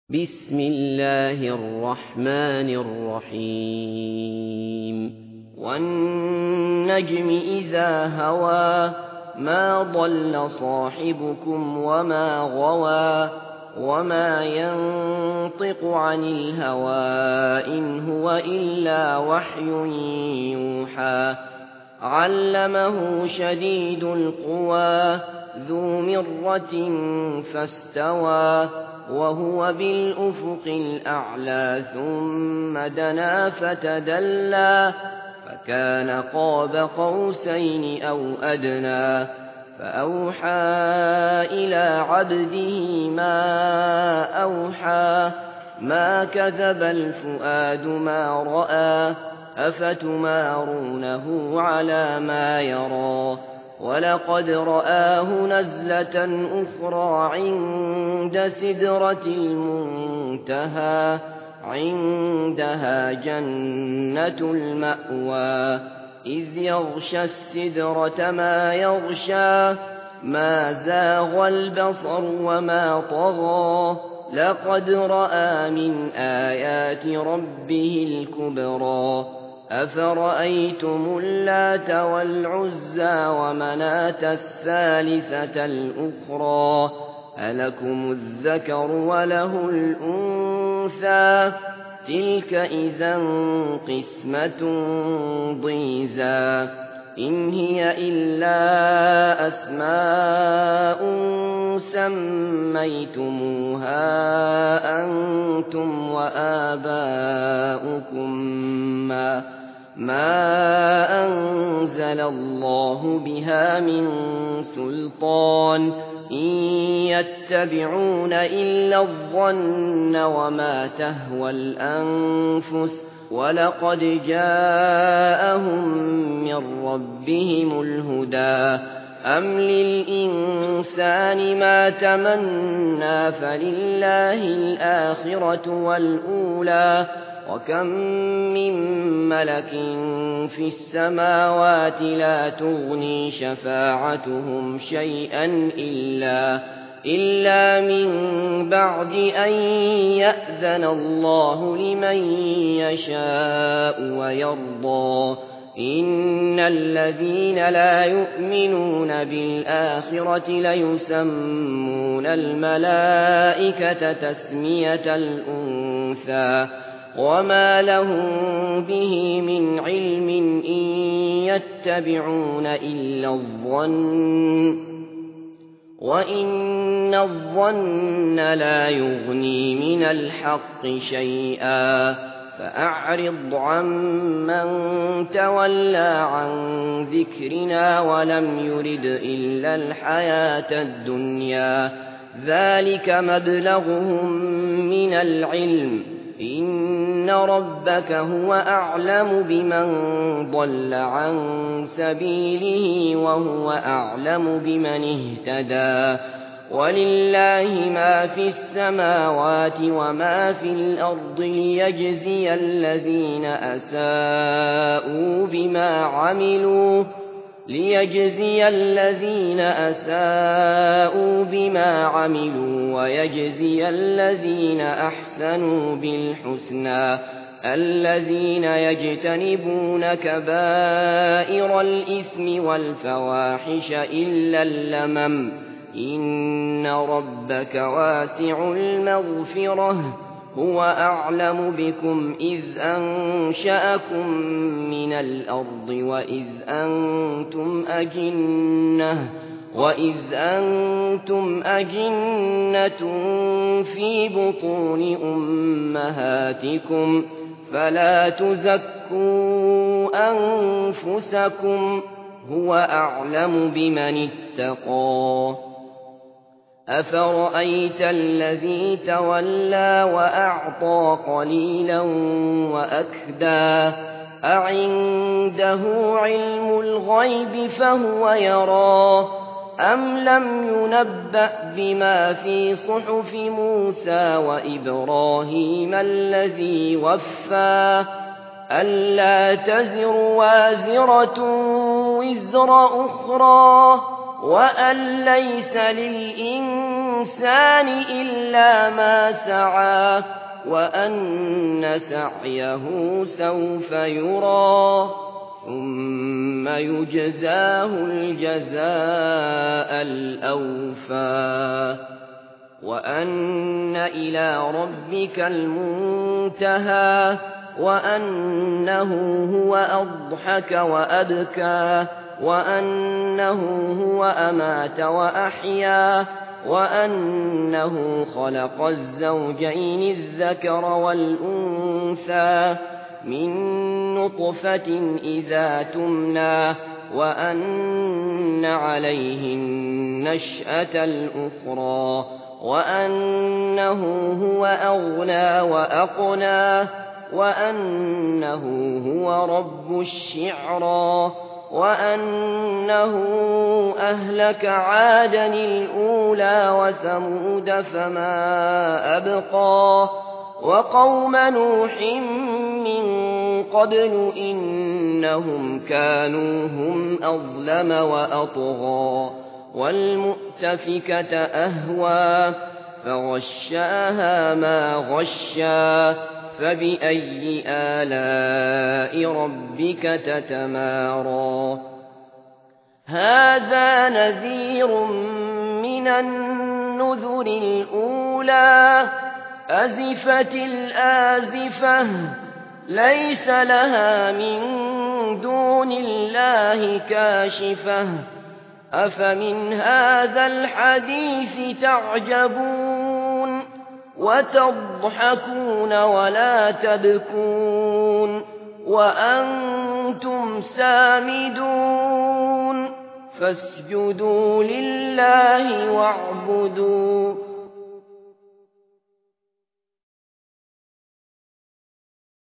بسم الله الرحمن الرحيم والنجم إذا هوى ما ضل صاحبكم وما غوى وما ينطق عن الهوى إن هو إلا وحي يوحى علمه شديد القوى ذو مرة فاستوى وهو بالأفق الأعلى ثم دنا فتدلى فكان قاب قوسين أو أدنى فأوحى إلى عبده ما أوحى ما كذب الفؤاد ما رأى أفتمارونه على ما يرى ولقد رآه نزلة أخرى عند سدرة المنتهى عندها جنة المأوى إذ يغشى السدرة ما يغشى ما زاغ البصر وما طغى لقد رأى من آيات ربه الكبرى أفرأيتم اللات والعزى ومناة الثالثة الأخرى ألكم الذكر وله الأنثى تلك إذا قسمة ضيزى إن هي إلا أسماء سميتموها أنتم وآباؤكم ما أنزل الله بها من سلطان إن يتبعون إلا الظن وما تهوى الأنفس ولقد جاءهم من ربهم الهدى أم للإنسان ما تمنى فلله الآخرة والأولى وكم من ملك في السماوات لا تغني شفاعتهم شيئا إلا من بعد أن يأذن الله لمن يشاء ويرضى إن الذين لا يؤمنون بالآخرة ليسمون الملائكة تسمية الأنثى وما لهم به من علم إن يتبعون إلا الظن وإن الظن لا يغني من الحق شيئا فأعرض عمن تولى عن ذكرنا ولم يرد إلا الحياة الدنيا ذلك مبلغهم من العلم إن ربك هو أعلم بمن ضل عن سبيله وهو أعلم بمن اهتدى ولله ما في السماوات وما في الأرض ليجزي الذين أساءوا بما عملوا ويجزي الذين أحسنوا بالحسنى الذين يجتنبون كبائر الإثم والفواحش إلا اللمم إن ربك واسع المغفرة هو أعلم بكم إذ أنشأكم من الأرض وإذ أنتم أجنة في بطون أمهاتكم فلا تزكوا أنفسكم هو أعلم بمن اتقى أفرأيت الذي تولى وأعطى قليلا وأكدى أعنده علم الغيب فهو يرى أم لم ينبأ بما في صحف موسى وإبراهيم الذي وفى ألا تزر وازرة وزر أخرى وأن ليس للإنسان للإنسان إلا ما سعى وأن سعيه سوف يرى ثم يجزاه الجزاء الأوفى وأن إلى ربك المنتهى وأنه هو أضحك وأبكى وأنه هو أمات وأحيا وأنه خلق الزوجين الذكر والأنثى من نطفة إذا تمنى وأن عليه النشأة الأخرى وأنه هو أغنى وأقنى وأنه هو رب الشعرى وأنه أهلك عادا الأولى وثمود فما أبقى وقوم نوح من قبل إنهم كانوا هم أظلم وأطغى والمؤتفكة أهوى فغشاها ما غشا فبأي آلاء ربك تتمارى هذا نذير من النذر الأولى أزفت الآزفة ليس لها من دون الله كاشفة أفمن هذا الحديث تعجبون وتضحكون ولا تبكون وأنتم سامدون فاسجدوا لله واعبدوا